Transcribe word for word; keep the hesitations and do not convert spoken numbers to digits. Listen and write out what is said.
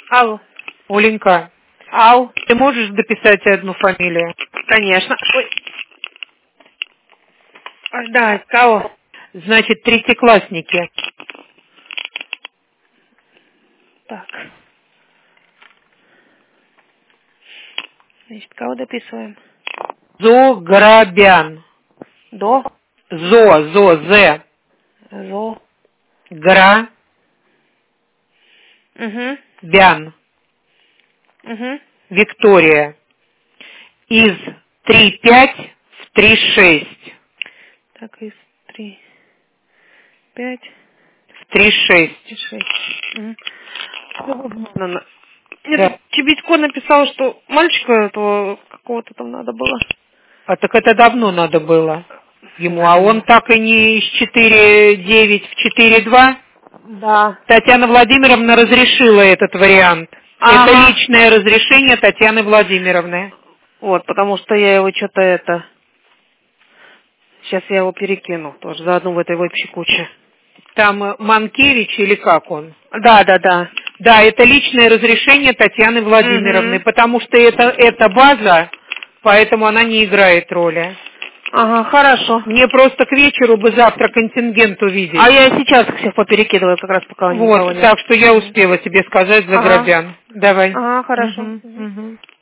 Алло. Оленька, Ау. ты можешь дописать одну фамилию? Конечно. Ой. А, да, кого? Значит, третьеклассники. Так. Значит, кого дописываем? Зограбян. До. Зо, зо, зе. Зо. Гра. Угу. Бян. Угу. Виктория. Из три пять в три шесть. Так, из три, пять, В три шесть. шесть. Угу. Да. Мне Чебедько написал, что мальчика этого какого-то там надо было. А так это давно надо было ему, а Наверное. он так и не из четыре девять в четыре два. Да. Татьяна Владимировна разрешила этот вариант. Ага. Это личное разрешение Татьяны Владимировны. Вот, потому что я его что-то это... Сейчас я его перекину тоже заодно в этой общей куче. Там э, Манкевич или как он? Да, да, да. Да, это личное разрешение Татьяны Владимировны, Угу. потому что это, это база, поэтому она не играет роли. Ага, хорошо. Мне просто к вечеру бы завтра контингент увидеть. А я сейчас всех поперекидываю, как раз пока никого Вот, нет. так что я успела тебе сказать за Ага. Грабян. Давай. Ага, хорошо. Угу, Угу. угу.